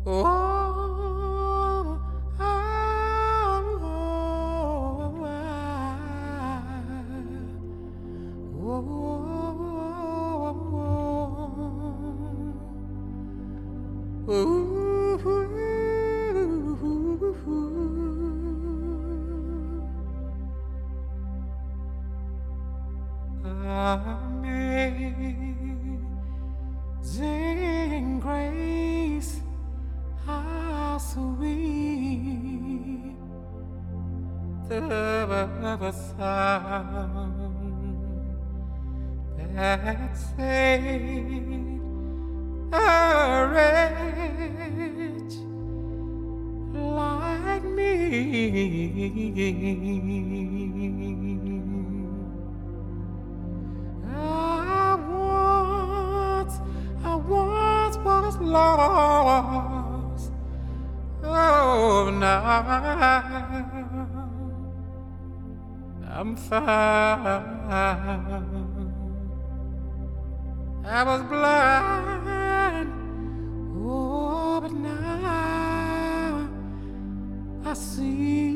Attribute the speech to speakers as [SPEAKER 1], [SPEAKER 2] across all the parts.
[SPEAKER 1] Oh, amazing grace, how sweet the sound that saved a wretch like me. I once was lost. Oh, now I'm found. I was blind, oh, but now I see.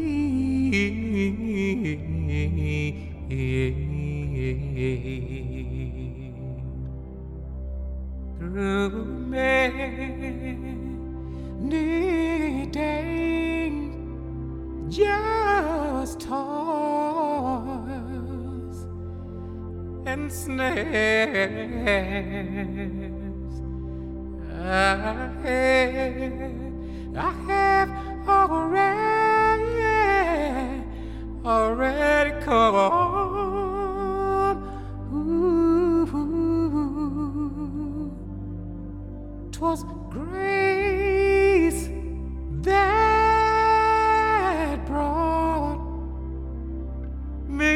[SPEAKER 1] Through many days, just toils and snares, I have already come on. Ooh, 'twas grace that brought me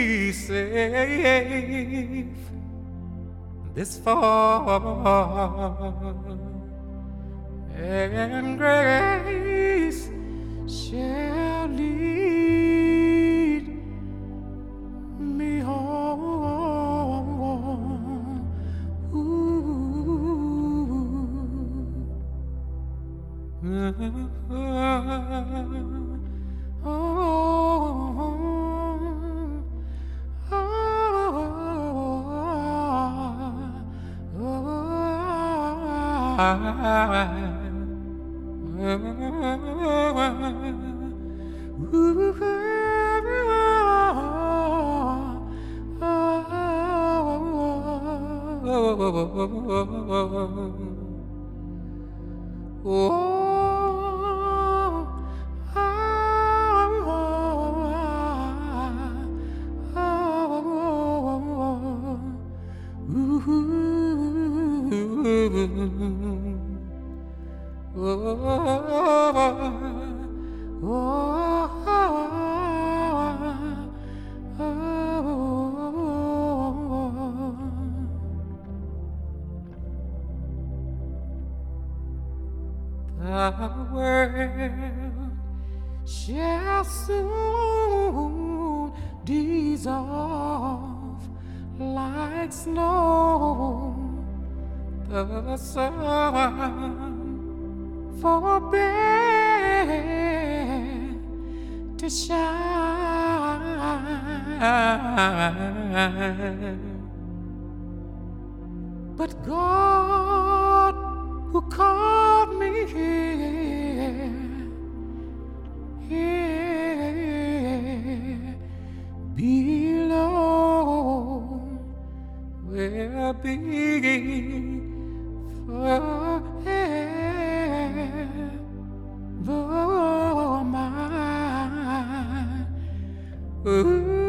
[SPEAKER 1] safe this far, and grace shall lead me home. The world shall soon dissolve like snow. The sun forbade to shine, but God, who called me here below, will be forever mine. Ooh.